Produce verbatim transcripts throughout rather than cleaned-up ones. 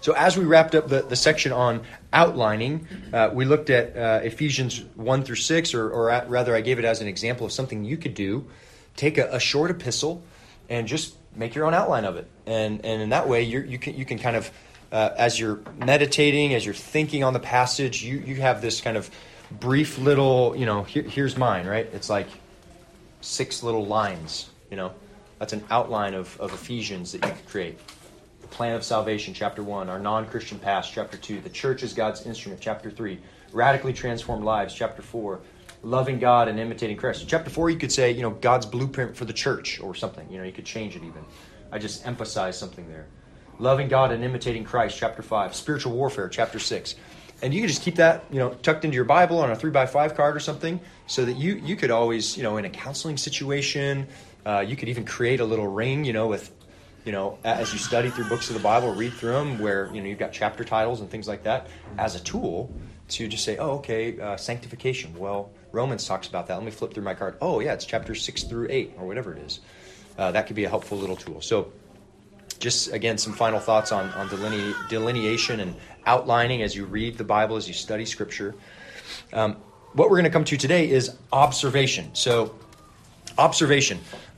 So as we wrapped up the, the section on outlining, uh, we looked at uh, Ephesians one through six, or, or at, rather I gave it as an example of something you could do. Take a, a short epistle and just make your own outline of it. And and in that way, you're, you can you can kind of, uh, as you're meditating, as you're thinking on the passage, you, you have this kind of brief little, you know, here, here's mine, right? It's like six little lines, you know. That's an outline of, of Ephesians that you could create. The plan of salvation, chapter one. Our non-Christian past, chapter two. The church is God's instrument, chapter three. Radically transformed lives, chapter four. Loving God and imitating Christ. Chapter four, you could say, you know, God's blueprint for the church or something. You know, you could change it even. I just emphasize something there. Loving God and imitating Christ, chapter five. Spiritual warfare, chapter six. And you can just keep that, you know, tucked into your Bible on a three by five card or something, so that you, you could always, you know, in a counseling situation, uh, you could even create a little ring, you know, with, you know, as you study through books of the Bible, read through them, where, you know, you've got chapter titles and things like that, as a tool to just say, oh, okay, uh, sanctification. Well, Romans talks about that. Let me flip through my card. Oh, yeah, it's chapters six through eight, or whatever it is. Uh, that could be a helpful little tool. So just, again, some final thoughts on, on deline- delineation and outlining as you read the Bible, as you study Scripture. Um, what we're going to come to today is observation. So, observation.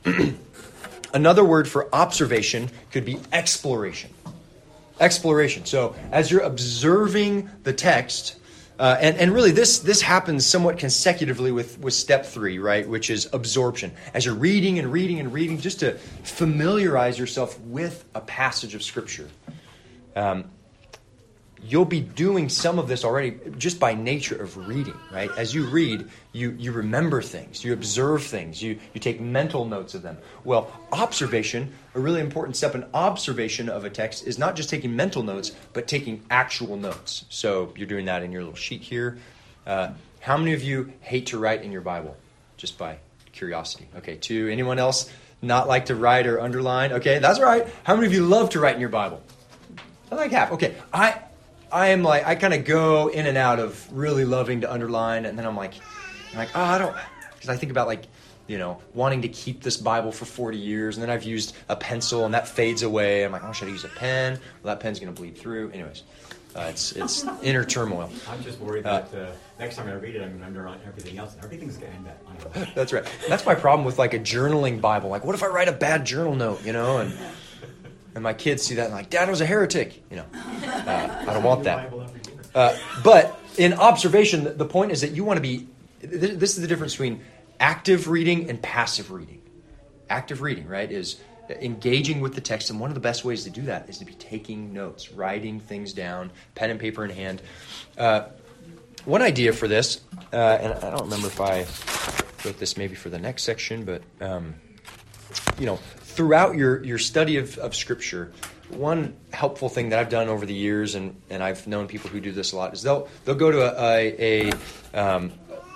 Another word for observation could be exploration. Exploration. So, as you're observing the text, Uh, and, and really, this this happens somewhat consecutively with, with step three, right, which is absorption. As you're reading and reading and reading, just to familiarize yourself with a passage of Scripture. Um, you'll be doing some of this already just by nature of reading, right? As you read, you, you remember things, you observe things, you, you take mental notes of them. Well, observation, a really important step in observation of a text, is not just taking mental notes, but taking actual notes. So you're doing that in your little sheet here. Uh, how many of you hate to write in your Bible? Just by curiosity. Okay, two. Anyone else not like to write or underline? Okay, that's right. How many of you love to write in your Bible? I like half. Okay, I... I am like, I kind of go in and out of really loving to underline, and then I'm like, I'm like, oh, I don't, because I think about like, you know, wanting to keep this Bible for forty years, and then I've used a pencil, and that fades away. I'm like, oh, should I use a pen? Well, that pen's going to bleed through. Anyways, uh, it's it's inner turmoil. I'm just worried that uh, next time I read it, I'm going to underline everything else, and everything's going to end up. That's right. That's my problem with like a journaling Bible. Like, what if I write a bad journal note, you know, and... And my kids see that and like, Dad was a heretic. You know, uh, I don't want that. Uh, but in observation, the point is that you want to be, this is the difference between active reading and passive reading. Active reading, right, is engaging with the text. And one of the best ways to do that is to be taking notes, writing things down, pen and paper in hand. Uh, one idea for this, uh, and I don't remember if I wrote this maybe for the next section, but, um, you know, throughout your, your study of, of Scripture, one helpful thing that I've done over the years, and, and I've known people who do this a lot, is they'll they'll go to a a a, um,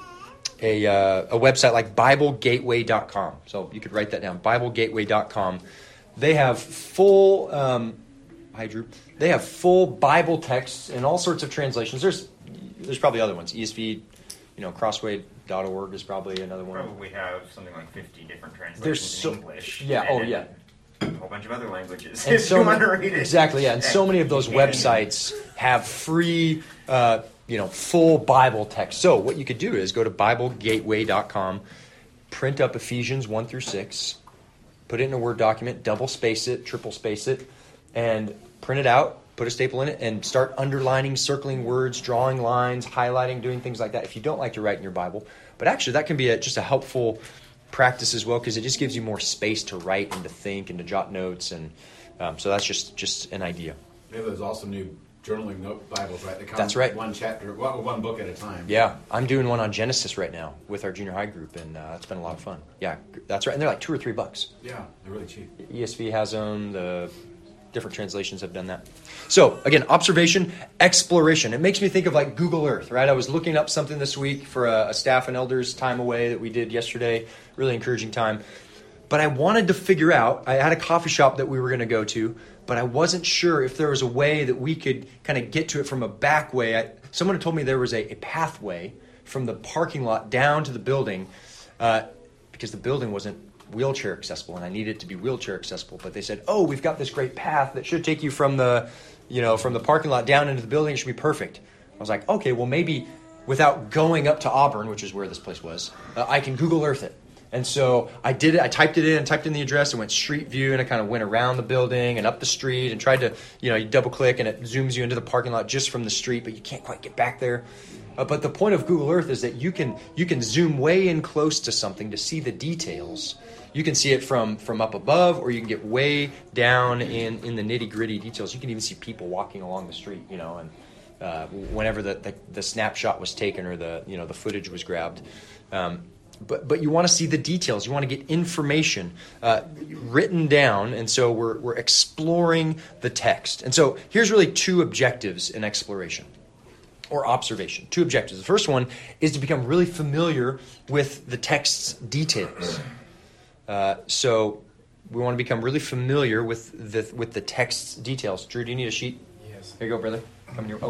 a, uh, a website like Bible Gateway dot com. So you could write that down, Bible Gateway dot com. They have full, um, hi Drew, they have full Bible texts in all sorts of translations. There's there's probably other ones, E S V, you know, Crossway dot org is probably another one. Probably have something like fifty different translations There's so, in English. Yeah, oh and yeah. A whole bunch of other languages. And if so you many, want to read it. Exactly, yeah. And so many of those websites have free, uh, you know, full Bible text. So what you could do is go to Bible Gateway dot com, print up Ephesians one through six, put it in a Word document, double space it, triple space it, and print it out, put a staple in it, and start underlining, circling words, drawing lines, highlighting, doing things like that. If you don't like to write in your Bible. But actually, that can be a, just a helpful practice as well, because it just gives you more space to write and to think and to jot notes. And um, so that's just, just an idea. Yeah, there's also new journaling note Bibles, right? They come That's right. One chapter, one, one book at a time. Yeah, I'm doing one on Genesis right now with our junior high group, and uh, it's been a lot of fun. Yeah, that's right. And they're like two or three bucks. Yeah, they're really cheap. E S V has them. The different translations have done that. So, again, observation, exploration. It makes me think of like Google Earth, right? I was looking up something this week for a, a staff and elders time away that we did yesterday. Really encouraging time. But I wanted to figure out, I had a coffee shop that we were going to go to, but I wasn't sure if there was a way that we could kind of get to it from a back way. I, someone had told me there was a, a pathway from the parking lot down to the building uh, because the building wasn't wheelchair accessible, and I needed it to be wheelchair accessible. But they said, oh, we've got this great path that should take you from the you know, from the parking lot down into the building, it should be perfect. I was like, okay, well, maybe without going up to Auburn, which is where this place was, uh, I can Google Earth it. And so I did it. I typed it in, typed in the address, and went Street View, and I kind of went around the building and up the street and tried to, you know, you double click and it zooms you into the parking lot just from the street, but you can't quite get back there. Uh, but the point of Google Earth is that you can you can zoom way in close to something to see the details. You can see it from, from up above, or you can get way down in, in the nitty gritty details. You can even see people walking along the street, you know, and uh, whenever the, the the snapshot was taken or the you know the footage was grabbed. Um, But but you want to see the details. You want to get information uh, written down, and so we're we're exploring the text. And so here's really two objectives in exploration or observation. Two objectives. The first one is to become really familiar with the text's details. Uh, so we want to become really familiar with the with the text's details. Drew, do you need a sheet? Yes. Here you go, brother. Come here. Oh,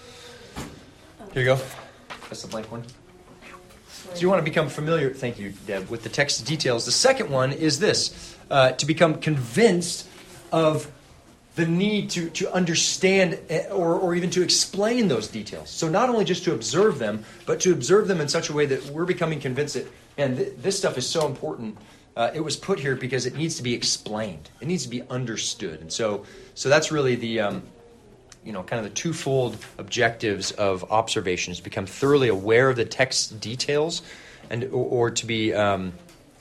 here you go. That's the blank one. So you want to become familiar, thank you, Deb, with the text details. The second one is this, uh, to become convinced of the need to, to understand or, or even to explain those details. So not only just to observe them, but to observe them in such a way that we're becoming convinced that, man, th- this stuff is so important. Uh, it was put here because it needs to be explained. It needs to be understood. And so so that's really the... Um, you know, kind of the twofold objectives of observation is become thoroughly aware of the text details and or, or to be um,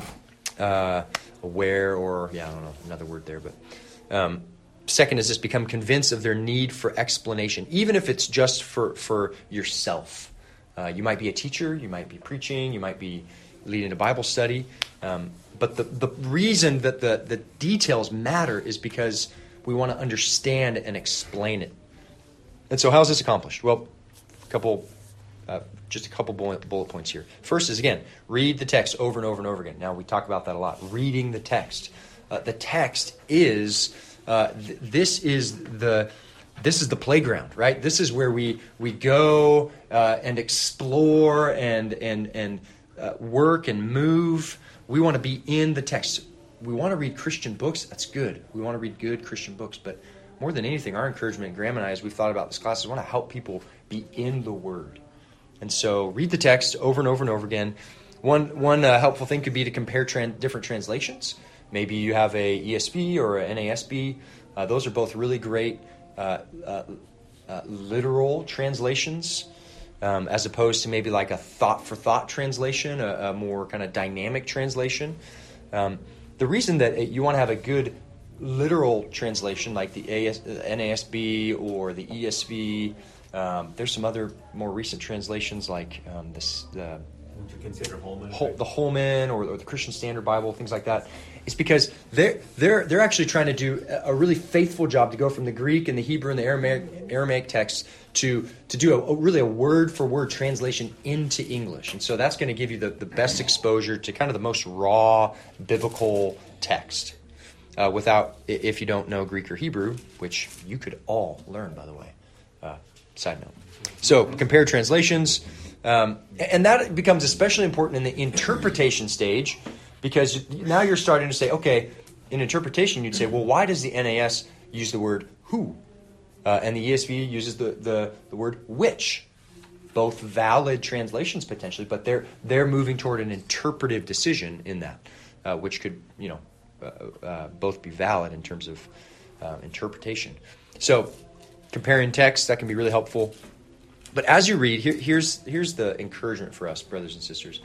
uh, aware or, yeah, I don't know, another word there. But um, second is just become convinced of their need for explanation, even if it's just for, for yourself. Uh, you might be a teacher, you might be preaching, you might be leading a Bible study. Um, but the, the reason that the, the details matter is because we want to understand and explain it. And so how is this accomplished? Well, a couple, uh, just a couple bullet, bullet points here. First is, again, read the text over and over and over again. Now, we talk about that a lot, reading the text. Uh, the text is, uh, th- this is the this is the playground, right? This is where we we go uh, and explore and, and, and uh, work and move. We want to be in the text. We want to read Christian books. That's good. We want to read good Christian books, but more than anything, our encouragement, Graham and I, as we've thought about this class, is we want to help people be in the Word. And so read the text over and over and over again. One one uh, helpful thing could be to compare tran- different translations. Maybe you have a E S V or an N A S B. Uh, those are both really great uh, uh, uh, literal translations, um, as opposed to maybe like a thought-for-thought translation, a, a more kind of dynamic translation. Um, the reason that you want to have a good literal translation like the A S, N A S B or the E S V. Um, there's some other more recent translations like um, this, the, Would you consider Holman? Hol- the Holman or, or the Christian Standard Bible, things like that. It's because they're they're they're actually trying to do a really faithful job to go from the Greek and the Hebrew and the Aramaic Aramaic text to to do a, a really a word for word translation into English, and so that's going to give you the, the best exposure to kind of the most raw biblical text. Uh, without, if you don't know Greek or Hebrew, which you could all learn, by the way. Uh, side note. So compare translations, um, and that becomes especially important in the interpretation stage, because now you're starting to say, okay, in interpretation, you'd say, well, why does the N A S use the word who, uh, and the E S V uses the, the the word which? Both valid translations potentially, but they're they're moving toward an interpretive decision in that, uh, which could, you know. Uh, uh, both be valid in terms of uh, interpretation. So comparing text, that can be really helpful. But as you read, here, here's here's the encouragement for us, brothers and sisters.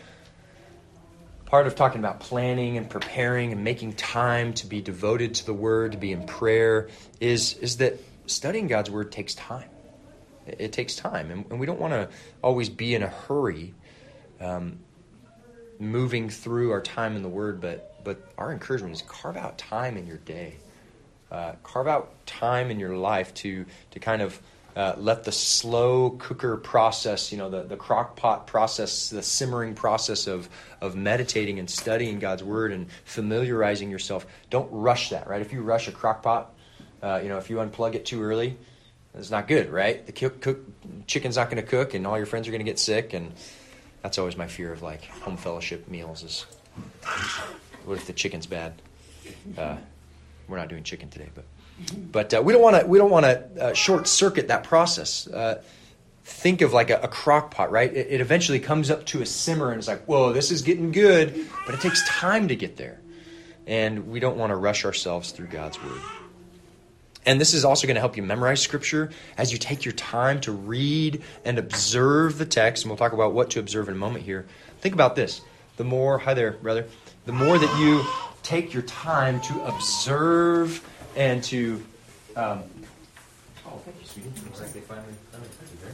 Part of talking about planning and preparing and making time to be devoted to the Word, to be in prayer, is, is that studying God's Word takes time. It, it takes time, and, and we don't want to always be in a hurry um, moving through our time in the Word, but But our encouragement is carve out time in your day. Uh, carve out time in your life to to kind of uh, let the slow cooker process, you know, the, the crock pot process, the simmering process of, of meditating and studying God's Word and familiarizing yourself. Don't rush that, right? If you rush a crock pot, uh, you know, if you unplug it too early, it's not good, right? The cook, cook, chicken's not going to cook and all your friends are going to get sick. And that's always my fear of like home fellowship meals is... What if the chicken's bad? Uh, we're not doing chicken today, but But uh, we don't want to we don't want to uh, short circuit that process. Uh, think of like a, a crock pot, right? It, it eventually comes up to a simmer, and it's like, whoa, this is getting good, but it takes time to get there, and we don't want to rush ourselves through God's Word. And this is also going to help you memorize Scripture as you take your time to read and observe the text. And we'll talk about what to observe in a moment here. Think about this. The more, hi there, brother. The more that you take your time to observe and to, um, oh, thank you, sweetie. Looks like they finally, finally took you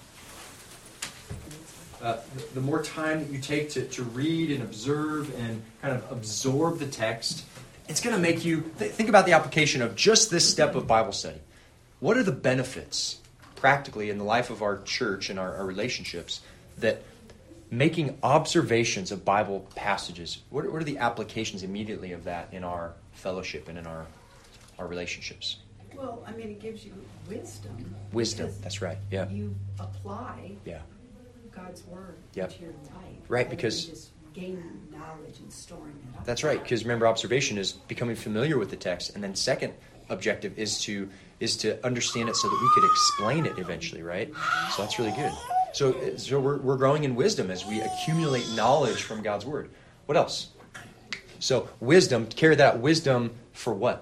there. Uh, the, the more time that you take to, to read and observe and kind of absorb the text, it's going to make you th- think about the application of just this step of Bible study. What are the benefits practically in the life of our church and our, our relationships that making observations of Bible passages, what are, what are the applications immediately of that in our fellowship and in our, our relationships? Well, I mean, it gives you wisdom. Wisdom, because that's right, yeah. You apply Yeah. God's Word Yep. to your life. Right, rather because- than just gaining knowledge and storing it up. That's right, because remember, observation is becoming familiar with the text, and then second objective is to is to understand it so that we could explain it eventually, right? So that's really good. So, so we're we're growing in wisdom as we accumulate knowledge from God's Word. What else? So wisdom, carry that wisdom for what?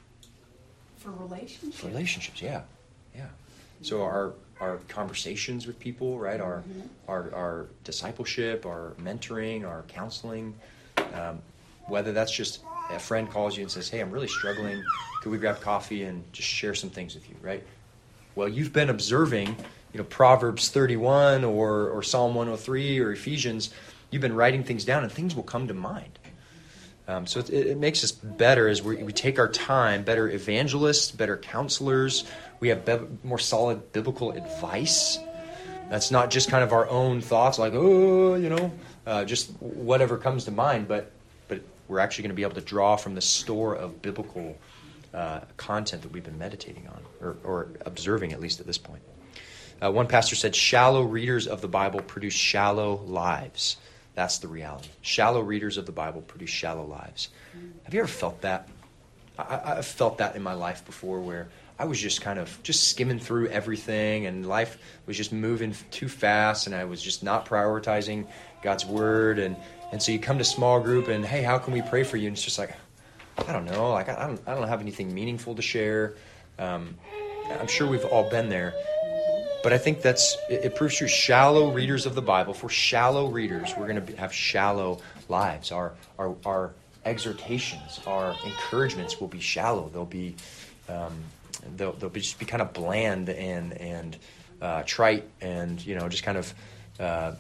For relationships. For relationships, yeah, yeah. So our our conversations with people, right? Our Mhm. our our discipleship, our mentoring, our counseling. Um, whether that's just a friend calls you and says, "Hey, I'm really struggling. Could we grab coffee and just share some things with you?" Right? Well, you've been observing, you know, Proverbs thirty-one or or Psalm one oh three or Ephesians. You've been writing things down, and things will come to mind. Um, so it, it makes us better as we, we take our time, better evangelists, better counselors. We have be- more solid biblical advice. That's not just kind of our own thoughts, like, oh, you know, uh, just whatever comes to mind, but but we're actually going to be able to draw from the store of biblical uh, content that we've been meditating on, or, or observing, at least at this point. Uh, one pastor said, shallow readers of the Bible produce shallow lives. That's the reality. Shallow readers of the Bible produce shallow lives. Have you ever felt that? I, I've felt that in my life before, where I was just kind of just skimming through everything, and life was just moving too fast, and I was just not prioritizing God's Word. And, and so you come to small group, and hey, how can we pray for you? And it's just like, I don't know. Like I don't, I don't have anything meaningful to share. Um, I'm sure we've all been there. But I think that's, it, it proves true. Shallow readers of the Bible, if we're shallow readers, we're going to have shallow lives. Our, our our exhortations, our encouragements will be shallow. They'll be, um, they'll they'll be just be kind of bland and and uh, trite, and you know, just kind of uh,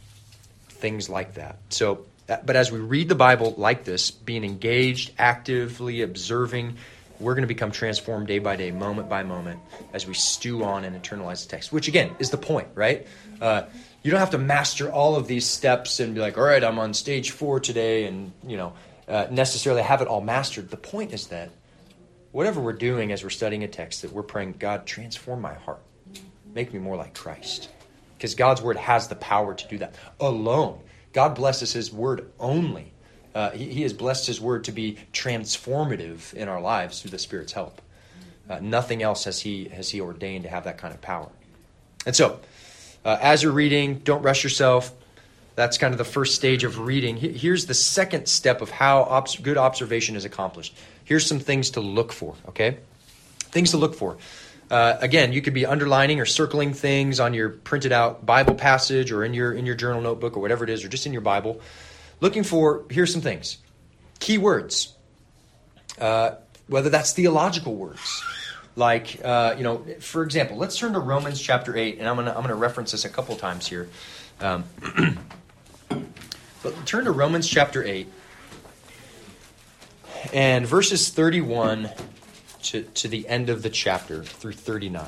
things like that. So, but as we read the Bible like this, being engaged, actively observing, we're going to become transformed day by day, moment by moment, as we stew on and internalize the text, which, again, is the point, right? Uh, you don't have to master all of these steps and be like, all right, I'm on stage four today, and, you know, uh, necessarily have it all mastered. The point is that whatever we're doing as we're studying a text, that we're praying, God, transform my heart. Make me more like Christ. Because God's Word has the power to do that alone. God blesses His Word only. Uh, he, he has blessed His Word to be transformative in our lives through the Spirit's help. Uh, nothing else has He has He ordained to have that kind of power. And so, uh, as you're reading, don't rush yourself. That's kind of the first stage of reading. He, here's the second step of how obs- good observation is accomplished. Here's some things to look for, okay? Things to look for. Uh, again, you could be underlining or circling things on your printed out Bible passage or in your in your journal notebook or whatever it is, or just in your Bible. Looking for, here's some things. Key words. Uh, whether that's theological words. Like, uh, you know, for example, let's turn to Romans chapter eight, and I'm going to I'm gonna reference this a couple times here. Um, but turn to Romans chapter eight, and verses thirty-one to, to the end of the chapter, through thirty-nine.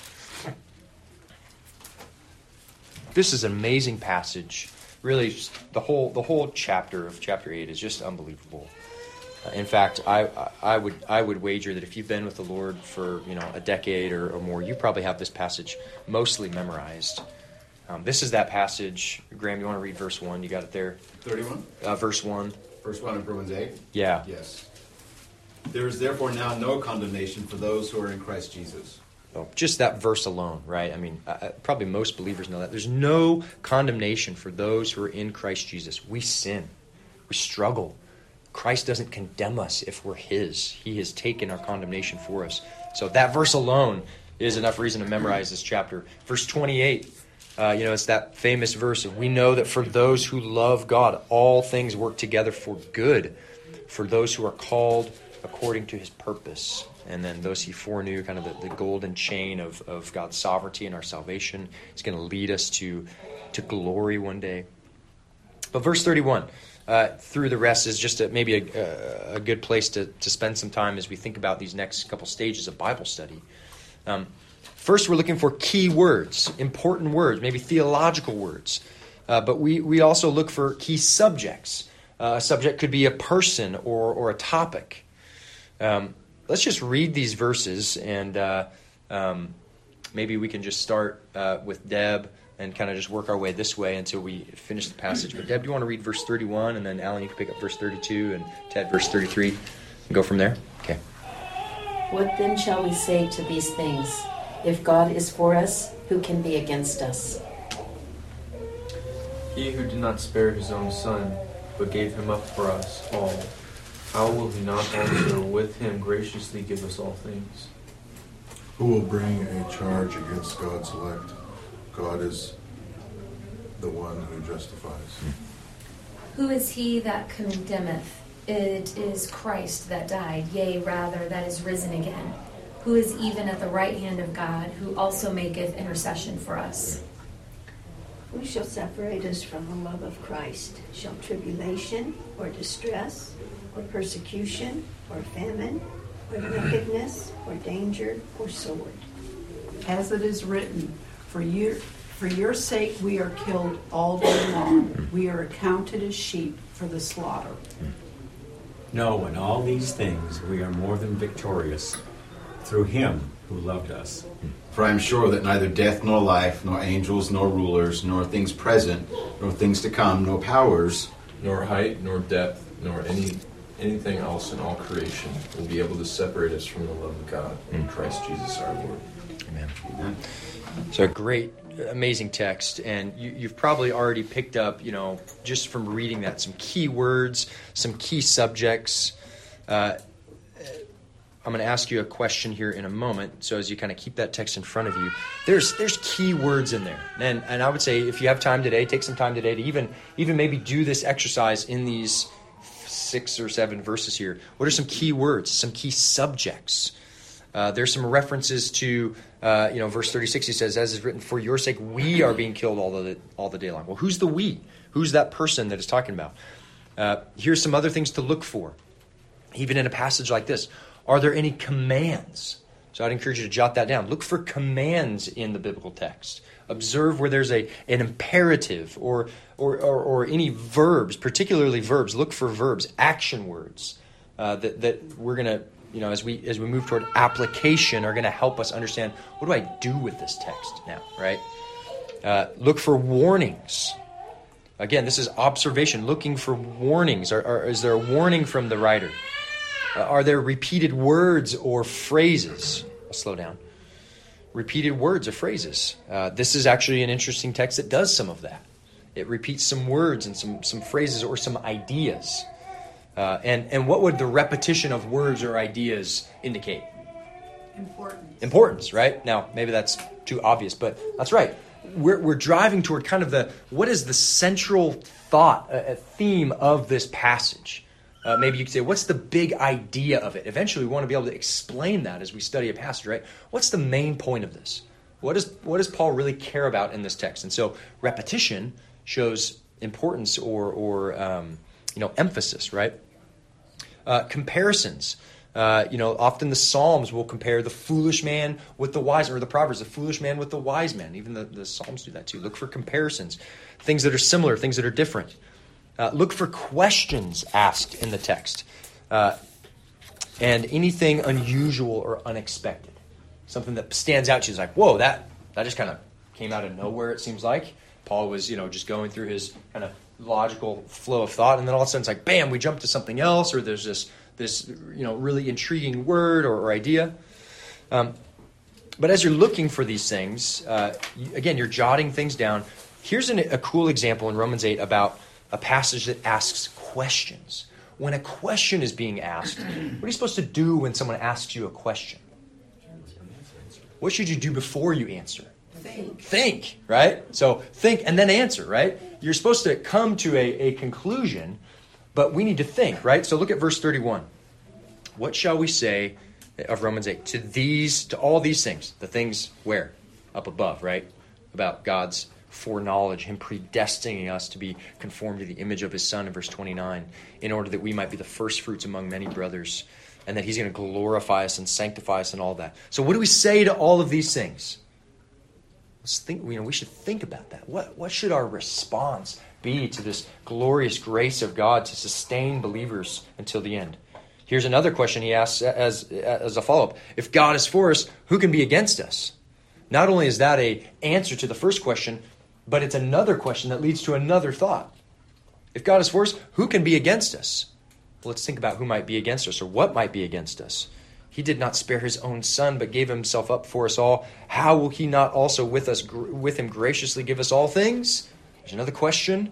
This is an amazing passage. Really, just the whole the whole chapter of chapter eight is just unbelievable. Uh, in fact, I I would I would wager that if you've been with the Lord for you know a decade or, or more, you probably have this passage mostly memorized. Um, this is that passage. Graham, you want to read verse one? You got it there. thirty-one? Uh, verse one. First one in Romans eight? Yeah. Yes. There is therefore now no condemnation for those who are in Christ Jesus. So just that verse alone, right? I mean, uh, probably most believers know that. There's no condemnation for those who are in Christ Jesus. We sin. We struggle. Christ doesn't condemn us if we're His. He has taken our condemnation for us. So that verse alone is enough reason to memorize this chapter. Verse twenty-eight, uh, you know, it's that famous verse of, we know that for those who love God, all things work together for good, for those who are called according to His purpose. And then those He foreknew, kind of the, the golden chain of, of God's sovereignty and our salvation. It's going to lead us to, to glory one day. But verse thirty-one, uh, through the rest, is just a, maybe a, a good place to, to spend some time as we think about these next couple stages of Bible study. Um, first, we're looking for key words, important words, maybe theological words. Uh, but we, we also look for key subjects. Uh, a subject could be a person or, or a topic. Um, let's just read these verses, and uh, um, maybe we can just start uh, with Deb and kind of just work our way this way until we finish the passage. But Deb, do you want to read verse thirty-one, and then Alan, you can pick up verse thirty-two, and Ted, verse thirty-three, and go from there? Okay. What then shall we say to these things? If God is for us, who can be against us? He who did not spare His own Son, but gave Him up for us all, how will He not also with Him graciously give us all things? Who will bring a charge against God's elect? God is the one who justifies. Who is he that condemneth? It is Christ that died, yea, rather, that is risen again, who is even at the right hand of God, who also maketh intercession for us. Who shall separate us from the love of Christ? Shall tribulation, or distress, or persecution, or famine, or nakedness, or danger, or sword? As it is written, for you, for your sake we are killed all day long. We are accounted as sheep for the slaughter. No, in all these things we are more than victorious through Him who loved us. For I am sure that neither death nor life, nor angels nor rulers, nor things present, nor things to come, nor powers, nor height, nor depth, nor any anything else in all creation will be able to separate us from the love of God in Christ Jesus our Lord. Amen. Amen. So a great, amazing text, and you, you've probably already picked up, you know, just from reading that, some key words, some key subjects. Uh, I'm going to ask you a question here in a moment. So as you kind of keep that text in front of you, there's there's key words in there, and and I would say if you have time today, take some time today to even even maybe do this exercise in these six or seven verses here. What are some key words, some key subjects? Uh, there's some references to, uh, you know, verse thirty-six. He says, "As is written, for your sake we are being killed all the all the day long." Well, who's the we? Who's that person that it's talking about? Uh, here's some other things to look for, even in a passage like this. Are there any commands? So I'd encourage you to jot that down. Look for commands in the biblical text. Observe where there's a an imperative or or or, or any verbs, particularly verbs. Look for verbs, action words uh, that that we're gonna. You know, as we as we move toward application, are going to help us understand, what do I do with this text now, right? Uh, look for warnings. Again, this is observation, looking for warnings. Are, are, is there a warning from the writer? Uh, are there repeated words or phrases? I'll slow down. Repeated words or phrases. Uh, this is actually an interesting text that does some of that. It repeats some words and some, some phrases or some ideas. Uh, and, and what would the repetition of words or ideas indicate? Importance. Importance, right? Now, maybe that's too obvious, but that's right. We're, we're driving toward kind of the, what is the central thought, a, a theme of this passage? Uh, maybe you could say, what's the big idea of it? Eventually, we want to be able to explain that as we study a passage, right? What's the main point of this? What, is, what does Paul really care about in this text? And so repetition shows importance or, or um, you know, emphasis, right? Uh, comparisons. Uh, you know, often the Psalms will compare the foolish man with the wise, or the Proverbs, the foolish man with the wise man. Even the, the Psalms do that too. Look for comparisons, things that are similar, things that are different. Uh, look for questions asked in the text, uh, and anything unusual or unexpected. Something that stands out to you is like, whoa, that that just kind of came out of nowhere, it seems like. Paul was, you know, just going through his kind of logical flow of thought, and then all of a sudden it's like, bam, we jump to something else, or there's this this you know really intriguing word or, or idea. Um, but as you're looking for these things, uh, you, again, you're jotting things down. Here's an, a cool example in Romans eight about a passage that asks questions. When a question is being asked, what are you supposed to do when someone asks you a question? What should you do before you answer? Think. Think, right? So think and then answer, right? You're supposed to come to a, a conclusion, but we need to think, right? So look at verse thirty-one. What shall we say of Romans eight? To these, to all these things, the things where? Up above, right? About God's foreknowledge, him predestining us to be conformed to the image of his Son in verse twenty-nine, in order that we might be the first fruits among many brothers, and that he's going to glorify us and sanctify us and all that. So what do we say to all of these things? Let's think, you know, we should think about that. What, what should our response be to this glorious grace of God to sustain believers until the end? Here's another question he asks as, as a follow-up. If God is for us, who can be against us? Not only is that an answer to the first question, but it's another question that leads to another thought. If God is for us, who can be against us? Well, let's think about who might be against us or what might be against us. He did not spare his own Son, but gave himself up for us all. How will he not also with us, with him graciously give us all things? There's another question.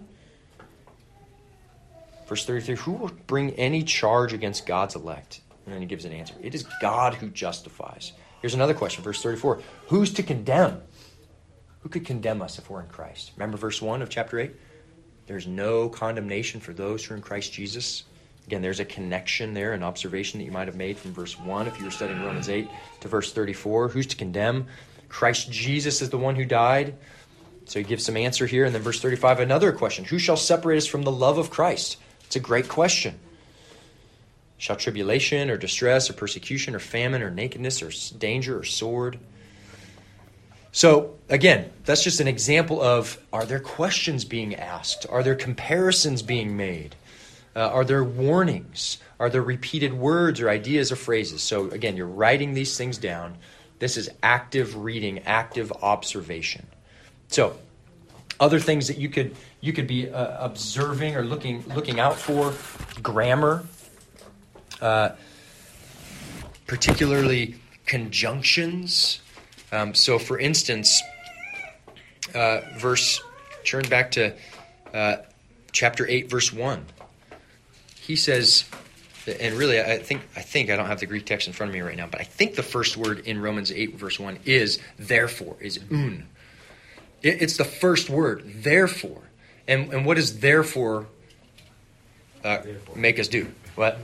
Verse thirty-three, who will bring any charge against God's elect? And then he gives an answer. It is God who justifies. Here's another question, verse thirty-four. Who's to condemn? Who could condemn us if we're in Christ? Remember verse one of chapter eight? There's no condemnation for those who are in Christ Jesus. Again, there's a connection there, an observation that you might have made from verse one if you were studying Romans eight to verse thirty-four. Who's to condemn? Christ Jesus is the one who died. So he gives some answer here. And then verse thirty-five, another question. Who shall separate us from the love of Christ? It's a great question. Shall tribulation or distress or persecution or famine or nakedness or danger or sword? So, again, that's just an example of, are there questions being asked? Are there comparisons being made? Uh, are there warnings? Are there repeated words or ideas or phrases? So, again, you're writing these things down. This is active reading, active observation. So, other things that you could you could be uh, observing or looking looking out for: grammar, uh, particularly conjunctions. Um, so, for instance, uh, verse turn back to uh, chapter eight, verse one. He says, and really, I think I think I don't have the Greek text in front of me right now, but I think the first word in Romans eight, verse one is therefore, is un. It, it's the first word, therefore. And and what does therefore, uh, therefore. make us do? What?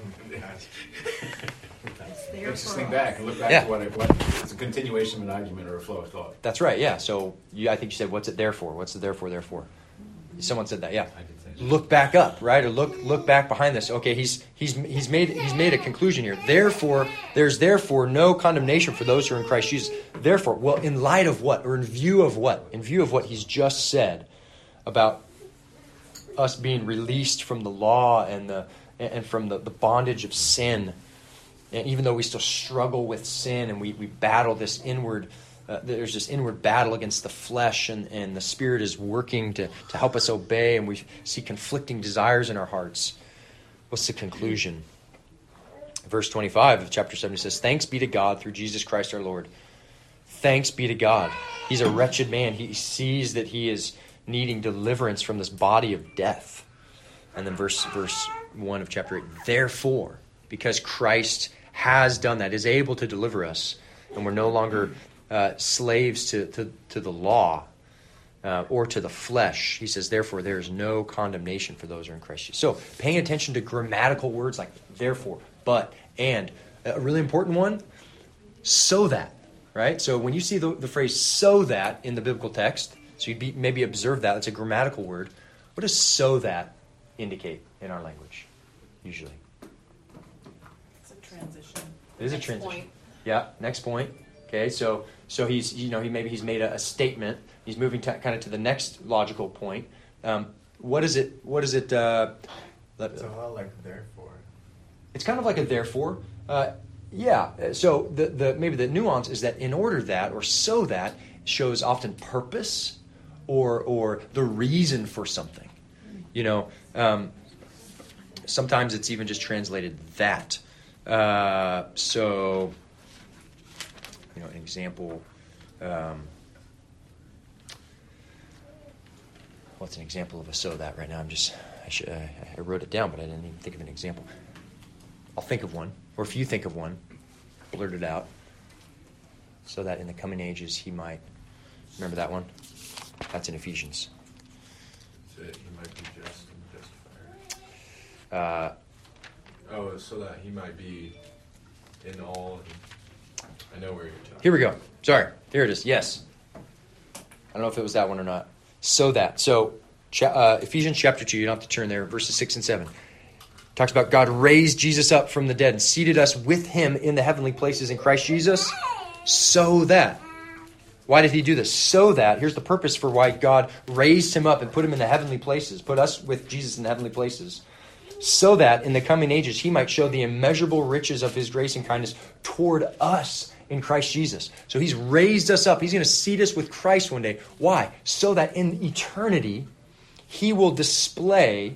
Let's just think back and look back yeah. to what, it, what it's a continuation of an argument or a flow of thought. That's right, yeah. So you, I think you said, what's it there for? What's the therefore, therefore? Someone said that, yeah. I did say that. Look back up, right? Or look look back behind this. Okay, he's he's he's made he's made a conclusion here. Therefore, there's therefore no condemnation for those who are in Christ Jesus. Therefore, well, in light of what? Or in view of what? In view of what he's just said about us being released from the law and the and from the, the bondage of sin. And even though we still struggle with sin and we, we battle this inward, uh, there's this inward battle against the flesh, and, and the Spirit is working to, to help us obey, and we see conflicting desires in our hearts. What's the conclusion? Verse twenty-five of chapter seven says, thanks be to God through Jesus Christ our Lord. Thanks be to God. He's a wretched man. He sees that he is needing deliverance from this body of death. And then verse, verse one of chapter eight, therefore, because Christ has done that, is able to deliver us, and we're no longer uh, slaves to, to, to the law uh, or to the flesh. He says, therefore, there is no condemnation for those who are in Christ Jesus. So paying attention to grammatical words like therefore, but, and. A really important one, so that, right? So when you see the, the phrase so that in the biblical text, so you be, maybe observe that. It's a grammatical word. What does so that indicate in our language, usually? Transition. It is a Next transition. point. Yeah, next point. Okay, so so he's you know he maybe he's made a, a statement. He's moving to, kind of to the next logical point. Um, what is it? What is it? Uh, it's a lot like therefore. It's kind of like a therefore. Uh, yeah. So the the maybe the nuance is that in order that or so that shows often purpose or or the reason for something. You know, um, sometimes it's even just translated that. Uh, so, you know, an example. Um, what's an example of a so that right now? I'm just, I, should, uh, I wrote it down, but I didn't even think of an example. I'll think of one, or if you think of one, blurt it out, so that in the coming ages he might, remember that one? That's in Ephesians. So that he might be just and justifier. Uh, oh, so that he might be in all. And I know where you're talking. Here we go. Sorry. Here it is. Yes. I don't know if it was that one or not. So that. So cha- uh, Ephesians chapter two, you don't have to turn there, verses six and seven. Talks about God raised Jesus up from the dead and seated us with him in the heavenly places in Christ Jesus. So that. Why did he do this? So that. Here's the purpose for why God raised him up and put him in the heavenly places. Put us with Jesus in the heavenly places. So that in the coming ages he might show the immeasurable riches of his grace and kindness toward us in Christ Jesus. So he's raised us up. He's going to seat us with Christ one day. Why? So that in eternity he will display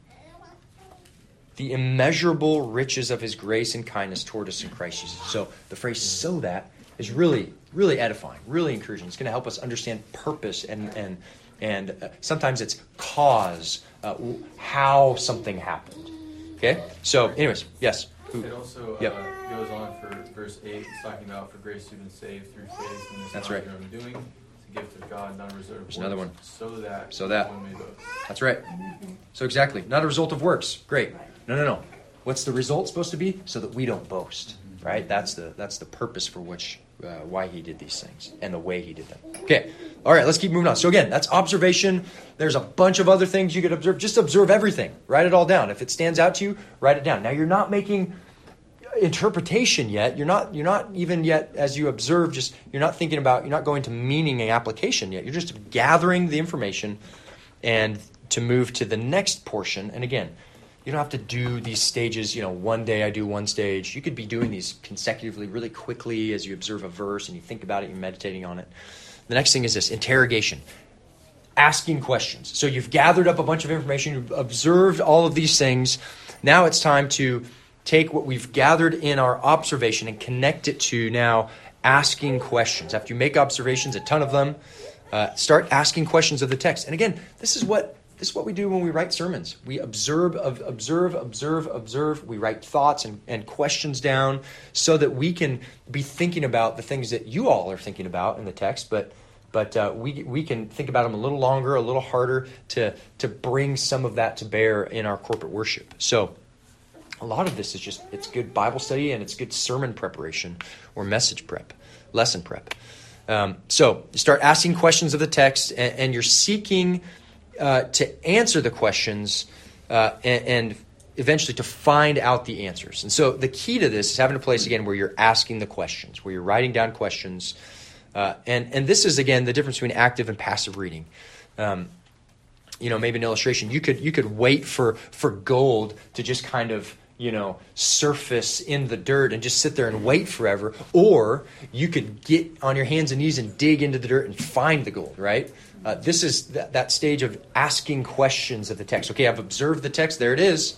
the immeasurable riches of his grace and kindness toward us in Christ Jesus. So the phrase "so that" is really, really edifying, really encouraging. It's going to help us understand purpose and and and uh, sometimes it's cause, uh, how something happened. Okay? So anyways, yes. Who? It also Yep. uh, goes on for verse eight. It's talking about for grace you've been saved through faith, and this That's not right. your own doing. It's a gift of God, not a result of There's another one. So that So that. one may boast. That's right. So exactly. Not a result of works. Great. No, no, no. What's the result supposed to be? So that we don't boast. Right? That's the that's the purpose for which uh, why he did these things and the way he did them. Okay. All right, let's keep moving on. So again, that's observation. There's a bunch of other things you could observe. Just observe everything. Write it all down. If it stands out to you, write it down. Now you're not making interpretation yet. You're not you're not even yet as you observe, just you're not thinking about, you're not going to meaning and application yet. You're just gathering the information and to move to the next portion. And again, you don't have to do these stages, you know, one day I do one stage. You could be doing these consecutively really quickly as you observe a verse and you think about it, you're meditating on it. The next thing is this, interrogation. Asking questions. So you've gathered up a bunch of information, you've observed all of these things. Now it's time to take what we've gathered in our observation and connect it to now asking questions. After you make observations, a ton of them, uh, start asking questions of the text. And again, this is what This is what we do when we write sermons. We observe, observe, observe, observe. We write thoughts and, and questions down so that we can be thinking about the things that you all are thinking about in the text, but but uh, we we can think about them a little longer, a little harder to to bring some of that to bear in our corporate worship. So a lot of this is just, it's good Bible study and it's good sermon preparation or message prep, lesson prep. Um, so you start asking questions of the text and, and you're seeking Uh, to answer the questions uh, and, and eventually to find out the answers. And so the key to this is having a place, again, where you're asking the questions, where you're writing down questions. Uh, and, and this is, again, the difference between active and passive reading. Um, you know, maybe an illustration. You could you could wait for, for gold to just kind of, you know, surface in the dirt and just sit there and wait forever. Or you could get on your hands and knees and dig into the dirt and find the gold, right? Uh, this is th- that stage of asking questions of the text. Okay, I've observed the text, there it is.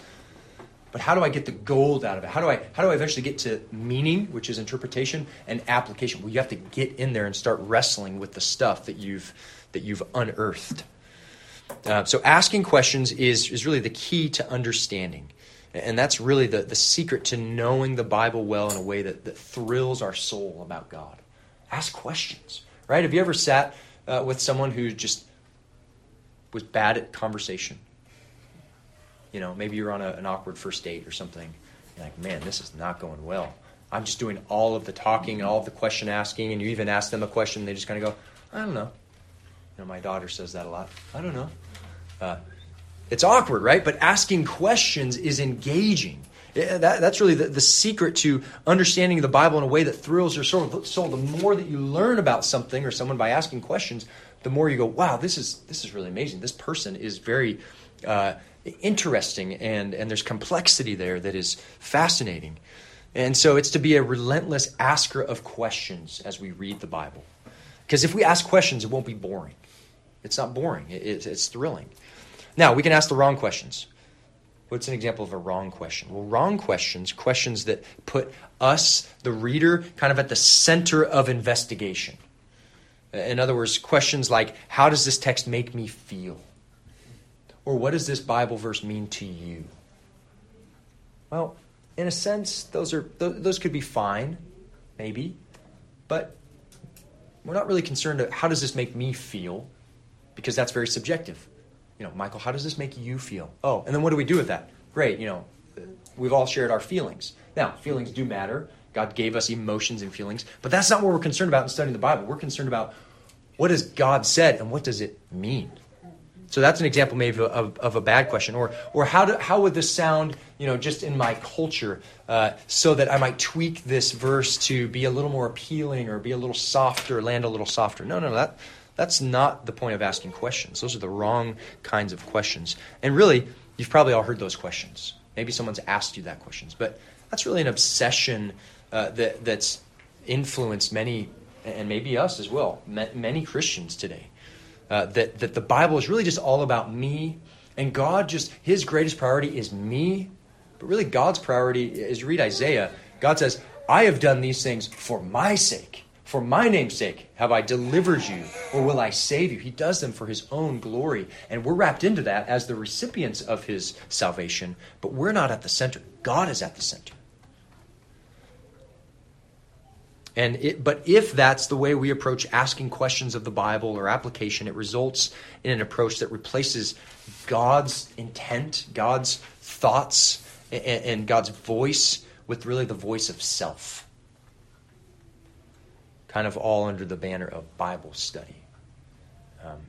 But how do I get the gold out of it? How do I how do I eventually get to meaning, which is interpretation, and application? Well, you have to get in there and start wrestling with the stuff that you've that you've unearthed. Uh, so asking questions is is really the key to understanding. And that's really the, the secret to knowing the Bible well in a way that, that thrills our soul about God. Ask questions, right? Have you ever sat uh, with someone who just was bad at conversation? You know, maybe you're on a, an awkward first date or something. You're like, man, this is not going well. I'm just doing all of the talking and all of the question asking, and you even ask them a question, and they just kind of go, I don't know. You know, my daughter says that a lot. I don't know. Uh, It's awkward, right? But asking questions is engaging. That, that's really the, the secret to understanding the Bible in a way that thrills your soul. soul. The more that you learn about something or someone by asking questions, the more you go, wow, this is this is really amazing. This person is very uh, interesting, and, and there's complexity there that is fascinating. And so it's to be a relentless asker of questions as we read the Bible. Because if we ask questions, it won't be boring. It's not boring. It, it's, it's thrilling. Now, we can ask the wrong questions. What's an example of a wrong question? Well, wrong questions, questions that put us, the reader, kind of at the center of investigation. In other words, questions like, how does this text make me feel? Or what does this Bible verse mean to you? Well, in a sense, those are those could be fine, maybe, but we're not really concerned about how does this make me feel, because that's very subjective. You know, Michael, how does this make you feel? Oh, and then what do we do with that? Great, you know, we've all shared our feelings. Now, feelings do matter. God gave us emotions and feelings, but that's not what we're concerned about in studying the Bible. We're concerned about what has God said and what does it mean? So that's an example maybe of, of, of a bad question. Or or how do, how would this sound, you know, just in my culture, uh, so that I might tweak this verse to be a little more appealing or be a little softer, land a little softer. No, no, that that's not the point of asking questions. Those are the wrong kinds of questions. And really, you've probably all heard those questions. Maybe someone's asked you that questions. But that's really an obsession uh, that that's influenced many, and maybe us as well, many Christians today. Uh, that, that the Bible is really just all about me, and God just, his greatest priority is me. But really God's priority, as you read Isaiah, God says, I have done these things for my sake. For my name's sake have I delivered you, or will I save you? He does them for his own glory. And we're wrapped into that as the recipients of his salvation, but we're not at the center. God is at the center. And it, but if that's the way we approach asking questions of the Bible or application, it results in an approach that replaces God's intent, God's thoughts, and, and God's voice with really the voice of self. Kind of all under the banner of Bible study. Um,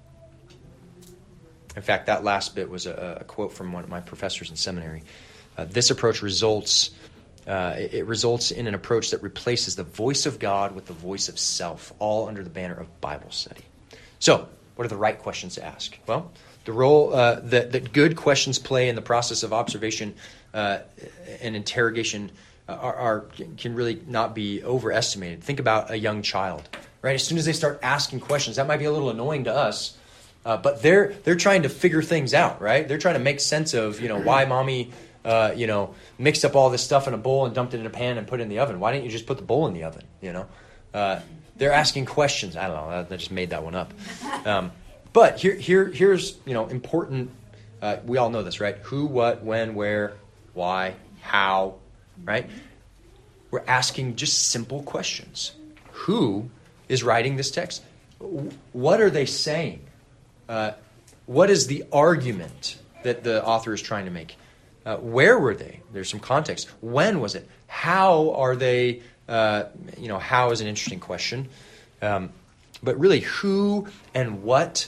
in fact, that last bit was a, a quote from one of my professors in seminary. Uh, this approach results... Uh, it, it results in an approach that replaces the voice of God with the voice of self, all under the banner of Bible study. So, what are the right questions to ask? Well, the role uh, that, that good questions play in the process of observation uh, and interrogation are, are can really not be overestimated. Think about a young child, right? As soon as they start asking questions, that might be a little annoying to us, uh, but they're they're trying to figure things out, right? They're trying to make sense of, you know, why mommy. Uh, you know, mixed up all this stuff in a bowl and dumped it in a pan and put it in the oven. Why didn't you just put the bowl in the oven, you know? Uh, they're asking questions. I don't know. I just made that one up. Um, but here, here, here's, you know, important. Uh, we all know this, right? Who, what, when, where, why, how, right? We're asking just simple questions. Who is writing this text? What are they saying? Uh, what is the argument that the author is trying to make? Uh, where were they? There's some context. When was it? How are they? Uh, you know, how is an interesting question. Um, but really, who and what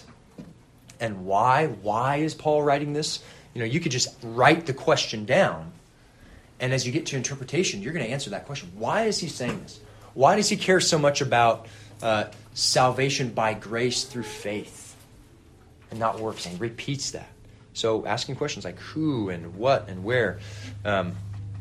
and why? Why is Paul writing this? You know, you could just write the question down, and as you get to interpretation, you're going to answer that question. Why is he saying this? Why does he care so much about uh, salvation by grace through faith and not works? And he repeats that. So asking questions like who and what and where. Um,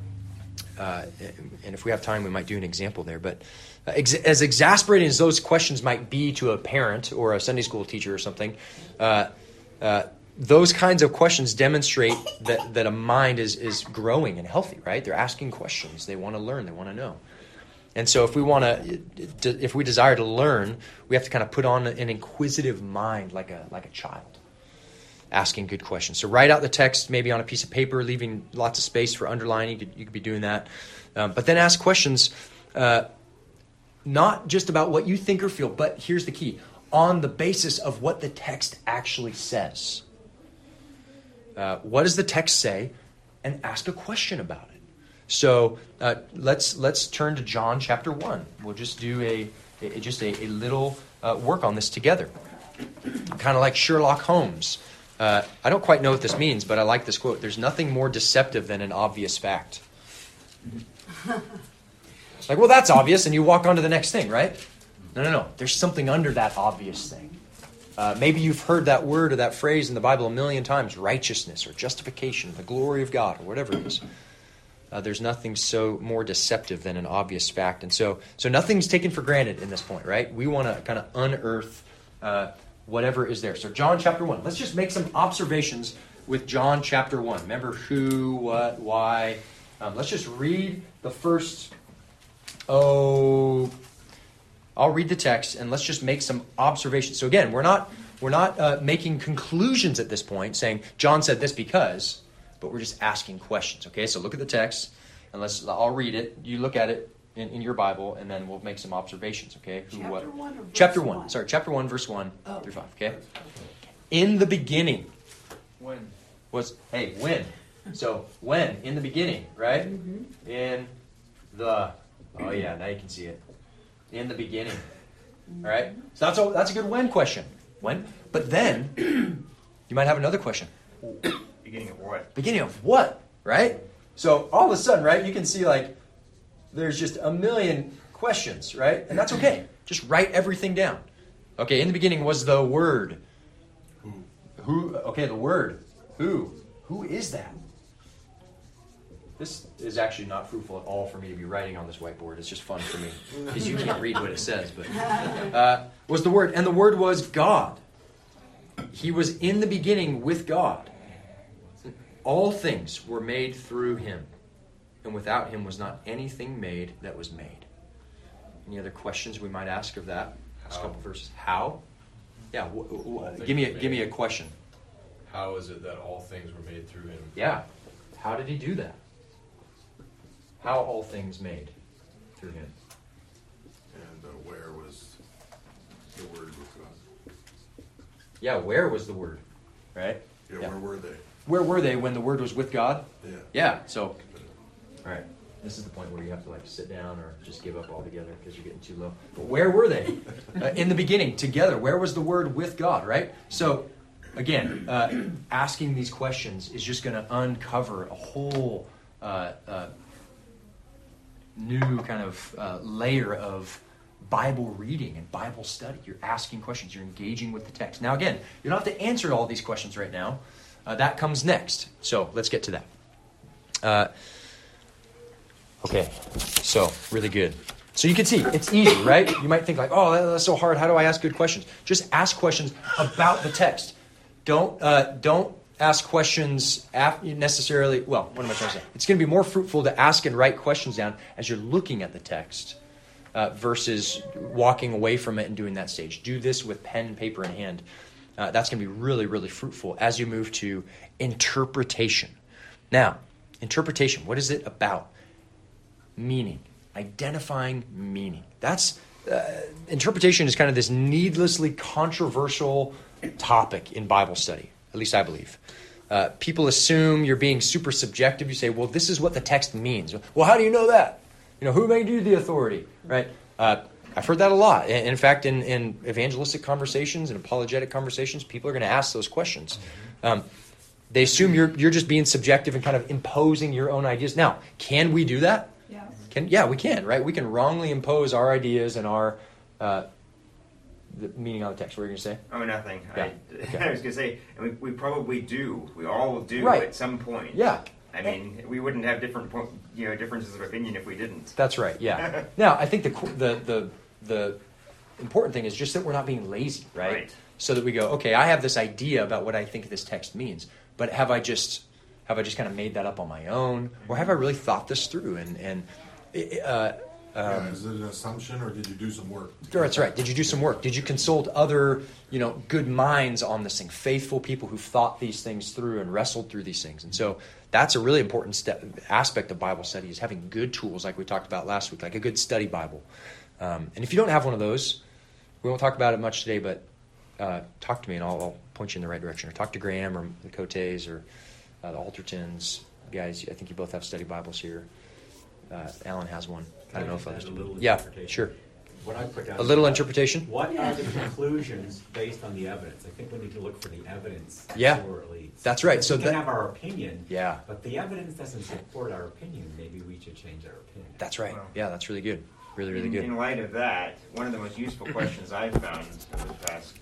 uh, and if we have time, we might do an example there. But ex- as exasperating as those questions might be to a parent or a Sunday school teacher or something, uh, uh, those kinds of questions demonstrate that, that a mind is, is growing and healthy, right? They're asking questions. They want to learn. They want to know. And so if we want to, if we desire to learn, we have to kind of put on an inquisitive mind like a like a child. Asking good questions. So write out the text maybe on a piece of paper, leaving lots of space for underlining. You could, you could be doing that. Um, but then ask questions uh, not just about what you think or feel, but here's the key, on the basis of what the text actually says. Uh, what does the text say? And ask a question about it. So uh, let's let's turn to John chapter one. We'll just do a, a just a, a little uh, work on this together. Kind of like Sherlock Holmes. Uh, I don't quite know what this means, but I like this quote. There's nothing more deceptive than an obvious fact. It's like, well, that's obvious, and you walk on to the next thing, right? No, no, no. There's something under that obvious thing. Uh, maybe you've heard that word or that phrase in the Bible a million times, righteousness or justification, the glory of God, or whatever it is. Uh, there's nothing so more deceptive than an obvious fact. And so, so nothing's taken for granted in this point, right? We want to kind of unearth uh, whatever is there. So John chapter one. Let's just make some observations with John chapter one. Remember who, what, why. Um, let's just read the first, oh, I'll read the text and let's just make some observations. So again, we're not we're not uh, making conclusions at this point, saying John said this because, but we're just asking questions. Okay, so look at the text and let's. I'll read it. You look at it in, in your Bible, and then we'll make some observations. Okay, who, Chapter what? one or verse Chapter one. one? Sorry, chapter one, verse one Oh. through five. Okay. In the beginning When? was hey when. So when in the beginning, right? Mm-hmm. In the oh yeah, now you can see it. In the beginning. All right? So that's a, that's a good when question. When? But then, you might have another question. Beginning of what? Beginning of what? Right? So all of a sudden, right, you can see like there's just a million questions, right? And that's okay. Just write everything down. Okay, in the beginning was the Word. Who? Who? Okay, the Word. Who? Who is that? This is actually not fruitful at all for me to be writing on this whiteboard. It's just fun for me because you can't read what it says. But uh, was the Word, and the Word was God. He was in the beginning with God. All things were made through Him, and without Him was not anything made that was made. Any other questions we might ask of that? Just a couple verses. How? Yeah. W- w- give me a give me a question. How is it that all things were made through him? Yeah. How did He do that? How all things made through Him. And uh, where was the Word with God? Yeah, where was the Word? Right? Yeah, Yeah. where were they? Where were they when the Word was with God? Yeah. Yeah, so, all right. This is the point where you have to like sit down or just give up altogether because you're getting too low. But where were they? Uh, in the beginning, together. Where was the Word with God, right? So, again, uh, asking these questions is just going to uncover a whole uh, uh, new kind of uh, layer of Bible reading and Bible study. You're asking questions. You're engaging with the text. Now, again, you don't have to answer all these questions right now. Uh, that comes next. So let's get to that. Uh, okay, so really good. So you can see, it's easy, right? You might think like, oh, that's so hard. How do I ask good questions? Just ask questions about the text. Don't uh, don't ask questions af- necessarily. Well, what am I trying to say? It's going to be more fruitful to ask and write questions down as you're looking at the text uh, versus walking away from it and doing that stage. Do this with pen and paper in hand. Uh, that's going to be really, really fruitful as you move to interpretation. Now, interpretation, what is it about? Meaning, identifying meaning. That's uh, interpretation is kind of this needlessly controversial topic in Bible study, at least I believe. Uh, people assume you're being super subjective. You say, well, this is what the text means. Well, how do you know that? You know, who made you the authority, right? Uh, I've heard that a lot. In fact, in, in evangelistic conversations and apologetic conversations, people are going to ask those questions. Um, they assume you're you're just being subjective and kind of imposing your own ideas. Now, can we do that? Yes. Can yeah, we can, right? We can wrongly impose our ideas and our uh, the meaning on the text. What were you going to say? Oh, nothing. Yeah. I, Okay. I was going to say, and we, we probably do. We all do Right. at some point. Yeah. I mean, we wouldn't have different, po- you know, differences of opinion if we didn't. That's right. Yeah. Now, I think the qu- the the the important thing is just that we're not being lazy, right? Right. So that we go, okay, I have this idea about what I think this text means, but have I just have I just kind of made that up on my own, or have I really thought this through? And and uh, Yeah, um, is it an assumption, or did you do some work? that's right. Did you do some work? Did you consult other, you know, good minds on this thing, faithful people who've thought these things through and wrestled through these things? And so that's a really important step, aspect of Bible study is having good tools, like we talked about last week, like a good study Bible. Um, and if you don't have one of those, we won't talk about it much today, but uh, talk to me and I'll, I'll point you in the right direction. Or talk to Graham or the Cotes or uh, the Altertons. Guys, I think you both have study Bibles here. Uh, Alan has one. I don't know if others a do. little Yeah, interpretation. sure. What I put down. A little is, interpretation? What are the conclusions based on the evidence? I think we need to look for the evidence. Yeah. That's where it leads. That's right. Because So we can that- have our opinion. Yeah. But the evidence doesn't support our opinion. Maybe we should change our opinion. That's right. Wow. Yeah, that's really good. Really, really in, good. In light of that, one of the most useful questions I've found over the past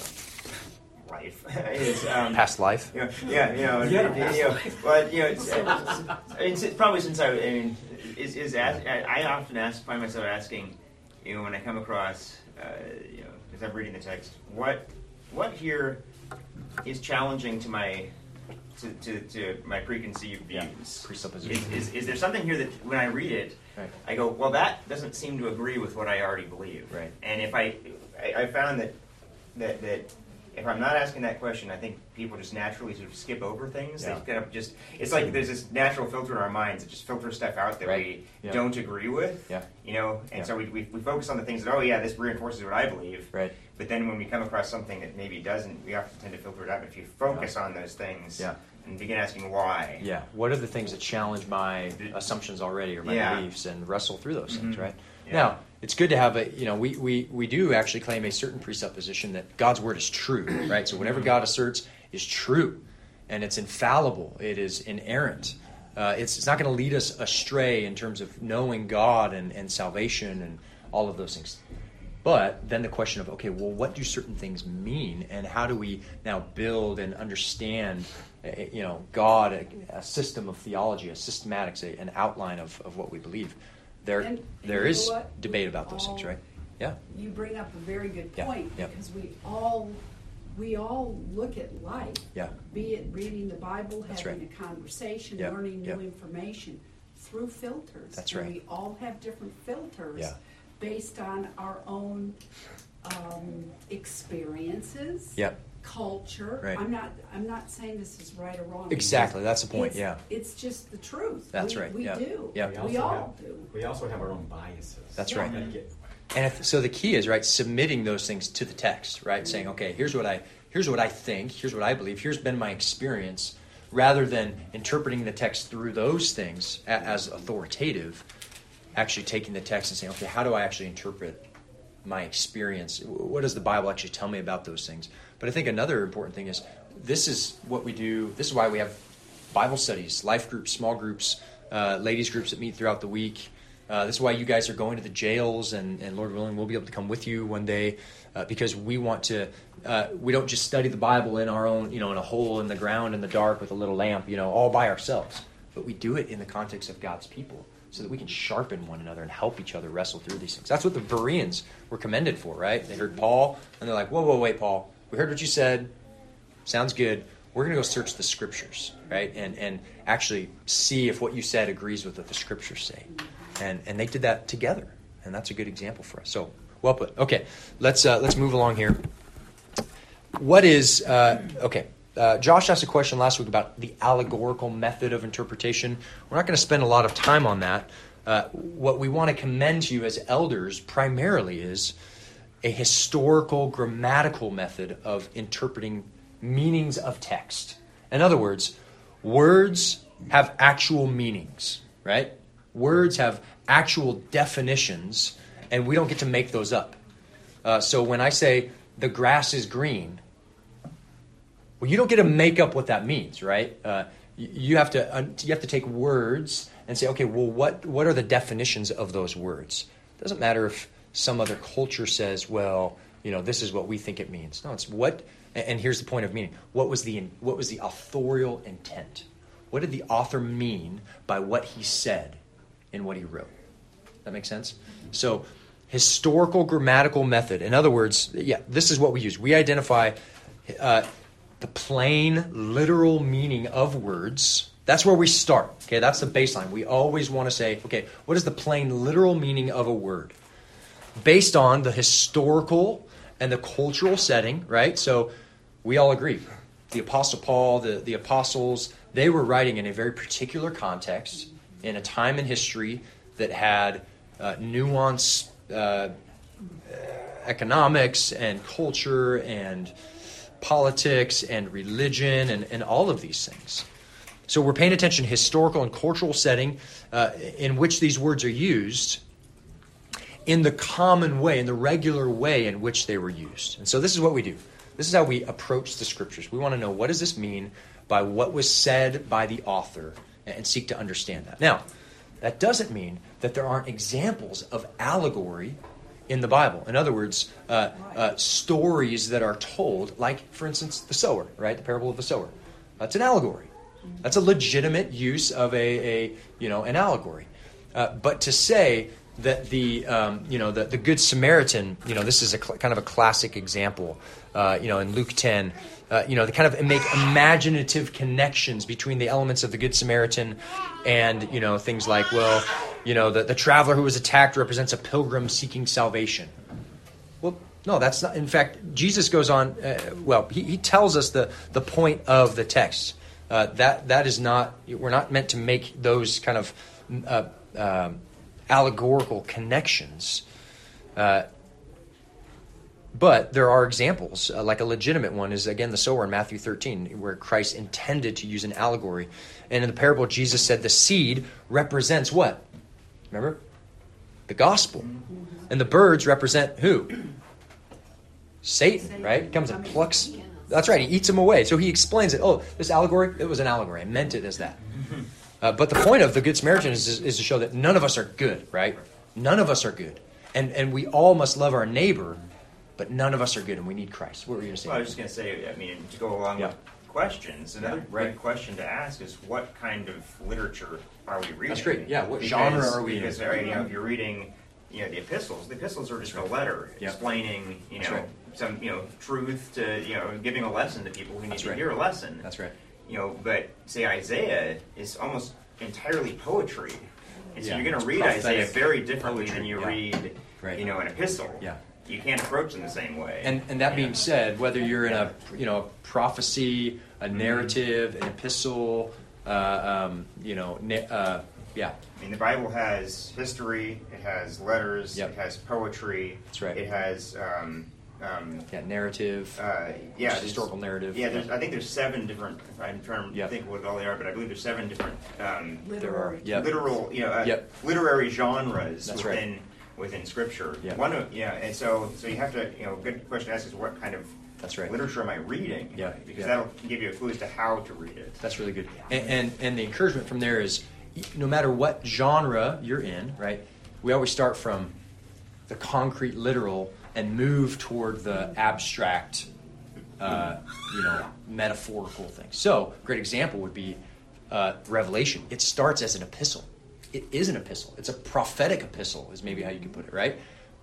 you know, life is um, Past life? You know, yeah, you know, Yeah, it- past you know, life. but you know, it's, I mean, it's probably since I, I mean, is is ask, I, I often ask, find myself asking, you know, when I come across, uh, you know, as I'm reading the text, what what here is challenging to my to, to, to my preconceived views. Yeah. Presupposition. Is, is, is there something here that when I read it, right. I go, well, that doesn't seem to agree with what I already believe. Right. And if I, I, I found that, that, that if I'm not asking that question, I think people just naturally sort of skip over things. Yeah. They kind of just, it's like there's this natural filter in our minds that just filters stuff out that Right. we Yeah. don't agree with. Yeah. You know, and Yeah. so we, we, we focus on the things that, oh yeah, this reinforces what I believe. Right. But then when we come across something that maybe doesn't, we often tend to filter it out. But if you focus on those things Yeah. and begin asking why. Yeah. What are the things that challenge my assumptions already or my Yeah. beliefs, and wrestle through those things, Mhm. right? Yeah. Now, it's good to have a, you know, we, we, we do actually claim a certain presupposition that God's word is true, right? So whatever God asserts is true, and it's infallible. It is inerrant. Uh, it's, it's not going to lead us astray in terms of knowing God and, and salvation and all of those things. But then the question of, okay, well, what do certain things mean, and how do we now build and understand, uh, you know, God, a, a system of theology, a systematics, a, an outline of, of what we believe? There, And- and there you know is what? debate about those things, All- right? Yeah. You bring up a very good Yeah, point, yeah. because we all, we all look at life, Yeah. be it reading the Bible, That's having right. a conversation, Yeah, learning yeah. new information, through filters. That's And right. we all have different filters Yeah. based on our own um, experiences, Yeah. culture. Right. I'm not. I'm not saying this is right or wrong. Exactly, that's the point, It's- yeah. It's just the truth. That's We- right, We yeah. do. Yeah. We We also all have- do. We also have our own biases. That's Yeah. right. Gotta get- And if, so the key is, right, submitting those things to the text, right? Saying, okay, here's what I here's what I think, here's what I believe, here's been my experience, rather than interpreting the text through those things a, as authoritative, actually taking the text and saying, okay, how do I actually interpret my experience? What does the Bible actually tell me about those things? But I think another important thing is this is what we do. This is why we have Bible studies, life groups, small groups, uh, ladies groups that meet throughout the week. Uh, this is why you guys are going to the jails, and, and Lord willing, we'll be able to come with you one day, uh, because we want to. Uh, we don't just study the Bible in our own, you know, in a hole in the ground in the dark with a little lamp, you know, all by ourselves. But we do it in the context of God's people, so that we can sharpen one another and help each other wrestle through these things. That's what the Bereans were commended for, right? They heard Paul, and they're like, whoa, whoa, wait, Paul. We heard what you said. Sounds good. We're going to go search the Scriptures, right? And and actually see if what you said agrees with what the Scriptures say. And and they did that together. And that's a good example for us. So, well put. Okay, let's uh, let's move along here. What is, uh, okay, uh, Josh asked a question last week about the allegorical method of interpretation. We're not going to spend a lot of time on that. Uh, what we want to commend to you as elders primarily is a historical, grammatical method of interpreting meanings of text. In other words, words have actual meanings, right? Words have actual definitions, and we don't get to make those up. Uh, so when I say the grass is green, well, you don't get to make up what that means, right? Uh, you, you have to uh, you have to take words and say, okay, well, what what are the definitions of those words? It doesn't matter if some other culture says, well, you know, this is what we think it means. No, it's what. And here's the point of meaning. What was the what was the authorial intent? What did the author mean by what he said in what he wrote? That makes sense? So, historical grammatical method. In other words, yeah, this is what we use. We identify uh, the plain, literal meaning of words. That's where we start. Okay, that's the baseline. We always want to say, okay, what is the plain, literal meaning of a word? Based on the historical and the cultural setting, right? So we all agree. The Apostle Paul, the, the apostles, they were writing in a very particular context, in a time in history that had uh, nuance, uh, economics and culture and politics and religion and, and all of these things. So we're paying attention to historical and cultural setting uh, in which these words are used in the common way, in the regular way in which they were used. And so this is what we do. This is how we approach the Scriptures. We want to know, what does this mean by what was said by the author, and seek to understand that. Now, that doesn't mean that there aren't examples of allegory in the Bible. In other words, uh, uh, stories that are told, like, for instance, the sower, right? The parable of the sower. That's an allegory. That's a legitimate use of a, a you know, an allegory. Uh, but to say that the um, you know the, the Good Samaritan, you know, this is a cl- kind of a classic example. Uh, you know, in Luke ten, uh, you know, they kind of make imaginative connections between the elements of the Good Samaritan and, you know, things like, well, you know, the, the traveler who was attacked represents a pilgrim seeking salvation. Well, no, that's not. In fact, Jesus goes on. Uh, well, he, he tells us the the point of the text. Uh, that that is not. We're not meant to make those kind of uh, uh, allegorical connections. Uh, but there are examples, uh, like a legitimate one is, again, the sower in Matthew thirteen, where Christ intended to use an allegory. And in the parable, Jesus said the seed represents what? Remember? The gospel. And the birds represent who? Satan, right? He comes and plucks. That's right, he eats them away. So he explains it. Oh, this allegory, it was an allegory. I meant it as that. Uh, but the point of the Good Samaritan is, is, is to show that none of us are good, right? None of us are good. And and we all must love our neighbor, but none of us are good, and we need Christ. What were you going to say? Well, I was just going to say, I mean, to go along Yeah. with questions, another Yeah, right. great question to ask is what kind of literature are we reading? That's great. Yeah, what Because- genre are we in? Because, right, you know, if you're reading, you know, the epistles, the epistles are just a letter Yeah. explaining, you That's know, right. some, you know, truth to, you know, giving a lesson to people who need That's to right. hear a lesson. That's right. You know, but say Isaiah is almost entirely poetry. And so Yeah. you're going It's to read prophetic Isaiah very differently poetry, than you yeah. read, Right. you know, an epistle. Yeah. You can't approach them the same way. And and that being said, whether you're in a you know a prophecy, a narrative, an epistle, uh, um, you know, na- uh, yeah, I mean, the Bible has history, it has letters, Yep. it has poetry. That's right. It has, um, um, yeah, narrative, uh, which yeah, is there's- historical narrative. Yeah, there's, I think there's seven different. I'm trying to Yep. think what all they are, but I believe there's seven different um, There are. Yep. literal, you know, uh, Yep. literary genres That's right. within within Scripture. Yep. One of yeah, and so so you have to, you know, good question to ask is what kind of That's right. literature am I reading? Yeah, because yeah. that'll give you a clue as to how to read it. That's really good. And, and and the encouragement from there is, no matter what genre you're in, right? We always start from the concrete, literal, and move toward the abstract, uh, you know, metaphorical things. So, a great example would be uh, Revelation. It starts as an epistle. It is an epistle. It's a prophetic epistle, is maybe how you can put it, right?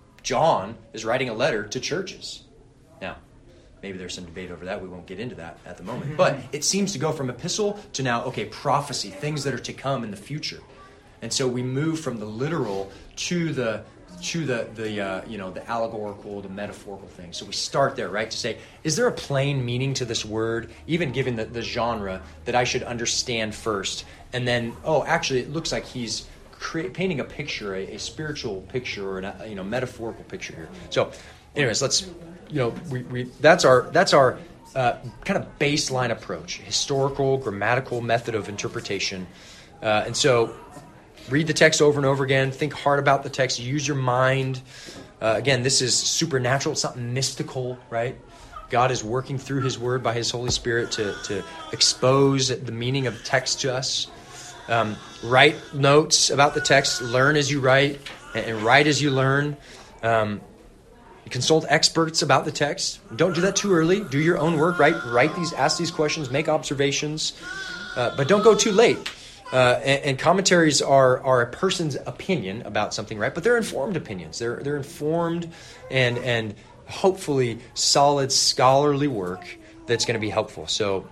John is writing a letter to churches. Now, maybe there's some debate over that. We won't get into that at the moment. But it seems to go from epistle to now, okay, prophecy, things that are to come in the future. And so we move from the literal to the to the the uh, you know the allegorical, the metaphorical thing. So we start there, right? To say, is there a plain meaning to this word, even given the, the genre, that I should understand first? And then, oh, actually, it looks like he's cre- painting a picture, a, a spiritual picture, or a you know metaphorical picture here. So, anyways, let's you know we, we that's our that's our uh, kind of baseline approach, historical, grammatical method of interpretation, uh, and so. Read the text over and over again. Think hard about the text. Use your mind. Uh, again, this is supernatural. It's not mystical, right? God is working through His Word by His Holy Spirit to, to expose the meaning of the text to us. Um, write notes about the text. Learn as you write, and, and write as you learn. Um, consult experts about the text. Don't do that too early. Do your own work. Right? Write these. Ask these questions. Make observations. Uh, but don't go too late. Uh, and, and commentaries are are a person's opinion about something, right? But they're informed opinions. They're they're informed and and hopefully solid scholarly work that's going to be helpful. So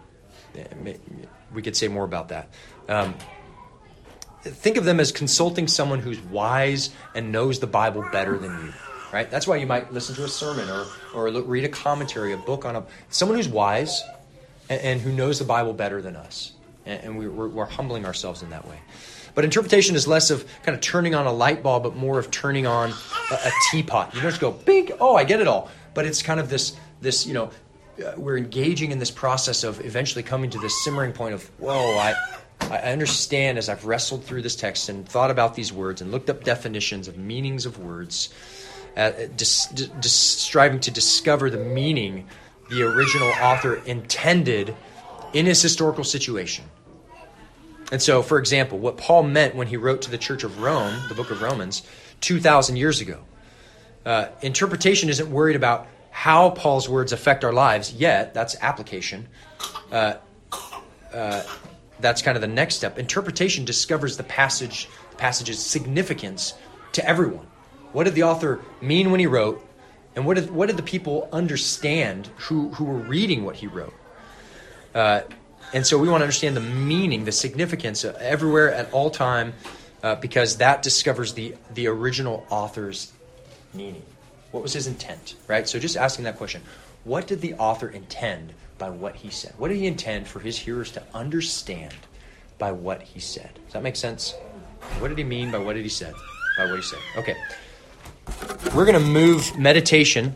we could say more about that. Um, think of them as consulting someone who's wise and knows the Bible better than you, right? That's why you might listen to a sermon or or look, read a commentary, a book on a someone who's wise and, and who knows the Bible better than us. And we're, we're humbling ourselves in that way. But interpretation is less of kind of turning on a light bulb, but more of turning on a, a teapot. You don't just go, bing, oh, I get it all. But it's kind of this, this you know, uh, we're engaging in this process of eventually coming to this simmering point of, whoa, I, I understand as I've wrestled through this text and thought about these words and looked up definitions of meanings of words, uh, dis, dis, striving to discover the meaning the original author intended in his historical situation. And so, for example, what Paul meant when he wrote to the Church of Rome, the book of Romans, two thousand years ago. Uh, interpretation isn't worried about how Paul's words affect our lives yet. That's application. Uh, uh, that's kind of the next step. Interpretation discovers the passage, the passage's significance to everyone. What did the author mean when he wrote? And what did, what did the people understand who, who were reading what he wrote? Uh, and so we want to understand the meaning, the significance uh, everywhere at all time, uh, because that discovers the, the original author's meaning. What was his intent, right? So just asking that question, what did the author intend by what he said? What did he intend for his hearers to understand by what he said? Does that make sense? What did he mean by what did he said? By what he said. Okay. We're going to move meditation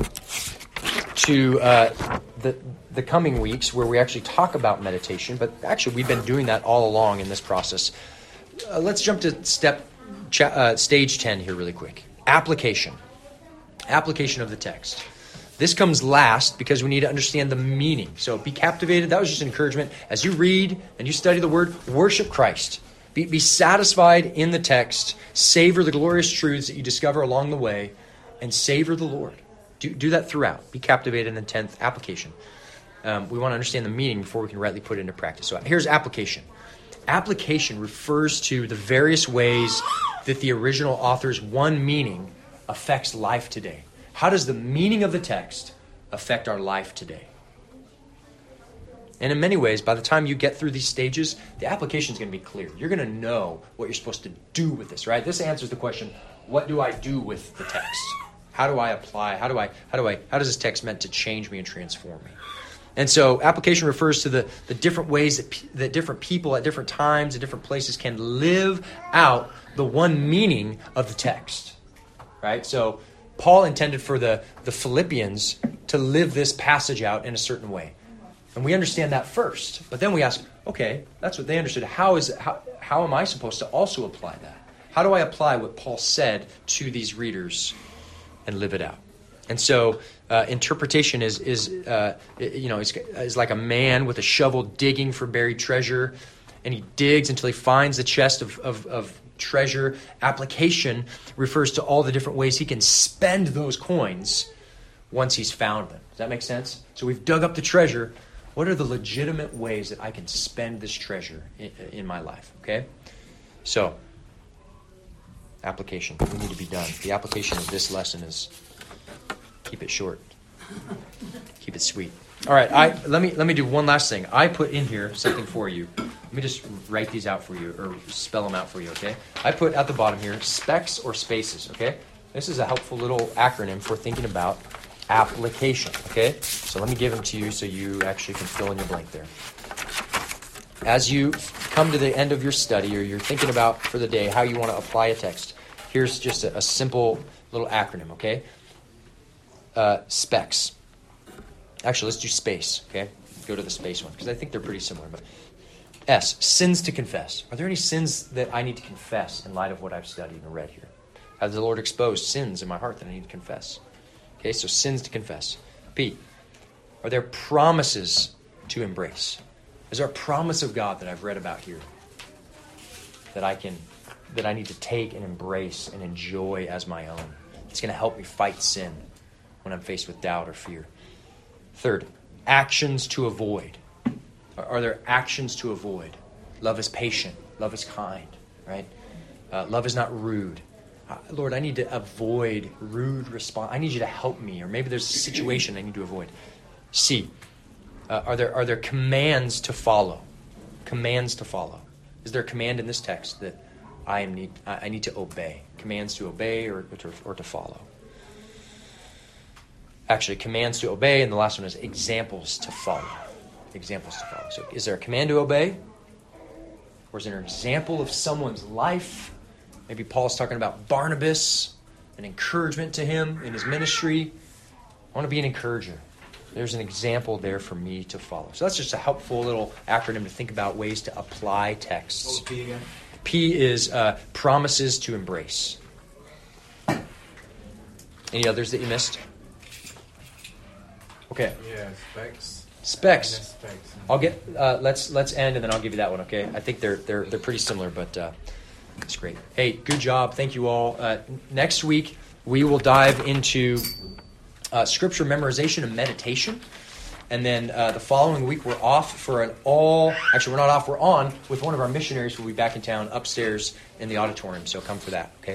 to uh, the the coming weeks where we actually talk about meditation, but actually we've been doing that all along in this process. Uh, let's jump to step cha- uh, stage ten here really quick. Application. Application of the text. This comes last because we need to understand the meaning. So be captivated. That was just encouragement. As you read and you study the word, worship Christ. Be, be satisfied in the text. Savor the glorious truths that you discover along the way, and savor the Lord. Do, do that throughout. Be captivated in the tenth application. Um, we want to understand the meaning before we can rightly put it into practice. So here's application. Application refers to the various ways that the original author's one meaning affects life today. How does the meaning of the text affect our life today? And in many ways, by the time you get through these stages, the application is going to be clear. You're going to know what you're supposed to do with this, right? This answers the question, what do I do with the text? How do I apply? How do I, how do I, how does this text meant to change me and transform me? And so application refers to the, the different ways that, pe- that different people at different times, at different places can live out the one meaning of the text, right? So Paul intended for the, the Philippians to live this passage out in a certain way. And we understand that first. But then we ask, okay, that's what they understood. How is it, how, how am I supposed to also apply that? How do I apply what Paul said to these readers and live it out? And so uh, interpretation is, is uh, you know, is, is like a man with a shovel digging for buried treasure. And he digs until he finds the chest of, of, of treasure. Application refers to all the different ways he can spend those coins once he's found them. Does that make sense? So we've dug up the treasure. What are the legitimate ways that I can spend this treasure in, in my life? Okay? So, application. We need to be done. The application of this lesson is keep it short. Keep it sweet. All right, I let me let me do one last thing. I put in here something for you. Let me just write these out for you, or spell them out for you, okay? I put at the bottom here, specs or spaces, okay? This is a helpful little acronym for thinking about application, okay? So let me give them to you so you actually can fill in your blank there. As you come to the end of your study, or you're thinking about for the day how you want to apply a text, here's just a, a simple little acronym, okay? Uh, specs. Actually, let's do space, okay? Go to the space one, because I think they're pretty similar. But S, sins to confess. Are there any sins that I need to confess in light of what I've studied and read here? Has the Lord exposed sins in my heart that I need to confess? Okay, so sins to confess. P, are there promises to embrace? Is there a promise of God that I've read about here that I can, that I need to take and embrace and enjoy as my own? It's going to help me fight sin when I'm faced with doubt or fear. Third, actions to avoid. Are, are there actions to avoid? Love is patient. Love is kind, right? Uh, love is not rude. Lord, I need to avoid rude response. I need you to help me. Or maybe there's a situation I need to avoid. C, uh, are there are there commands to follow? Commands to follow. Is there a command in this text that I am need I need to obey? Commands to obey or, or, to, or to follow? Actually, commands to obey, and the last one is examples to follow. Examples to follow. So is there a command to obey? Or is there an example of someone's life? Maybe Paul's talking about Barnabas, an encouragement to him in his ministry. I want to be an encourager. There's an example there for me to follow. So that's just a helpful little acronym to think about ways to apply texts. What was P again? P is uh, promises to embrace. Any others that you missed? Okay. Yeah, specs. Specs. Specs. I'll get. Uh, let's let's end, and then I'll give you that one. Okay. I think they're they're they're pretty similar, but. Uh, That's great. Hey, good job. Thank you all. Uh, next week, we will dive into uh, scripture memorization and meditation. And then uh, the following week, we're off for an all... Actually, we're not off. We're on with one of our missionaries who will be back in town upstairs in the auditorium. So come for that, okay?